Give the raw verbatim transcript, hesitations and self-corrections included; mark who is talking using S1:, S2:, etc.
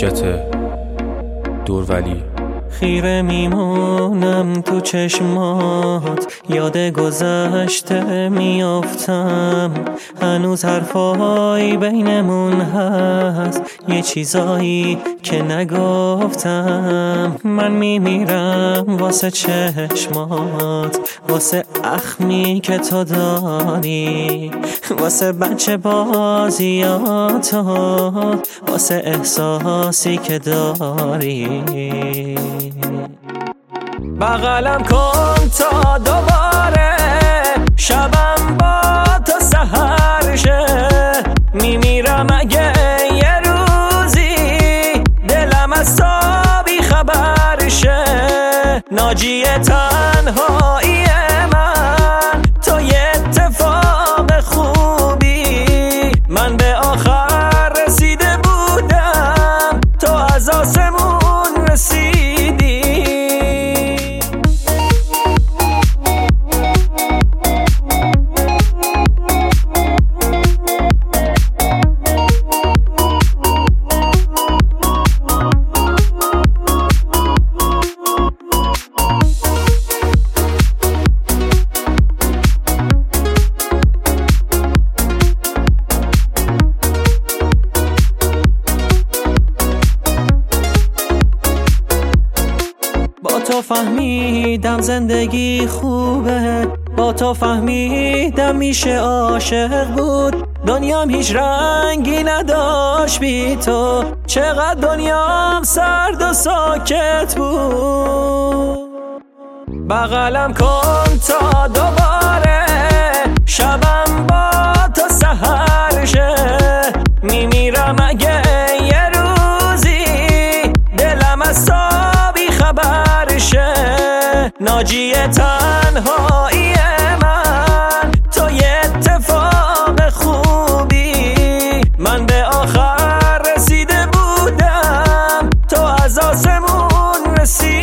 S1: حجت دورولی.
S2: خیره میمونم تو چشمات، یاد گذشته میافتم، هنوز حرفایی بینمون هست، یه چیزایی که نگفتم. من میمیرم واسه چشمات، واسه اخمی که تو داری، واسه بچه بازیاتو، واسه احساسی که داری. بغلم کن تا دوباره شبم با تو سحر شه، میمیرم اگه یه روزی دلم از تو بی خبر شه. ناجی تنهایی من تو یه اتفاق خوبی، من به آخر رسیده بودم تو از آسمون رسیدی. با تو فهمیدم زندگی خوبه، با تو فهمیدم میشه عاشق بود. دنیام هیچ رنگی نداشت بی تو، چقدر دنیام سرد و ساکت بود. بغلم کن تا دوباره شبم با تو سحر شه، میمیرم اگه یه روزی دلم از تو بی خبر شه. ناجی تنهایی من تو یه اتفاق خوبی، من به آخر رسیده بودم تو از آسمون رسیدی.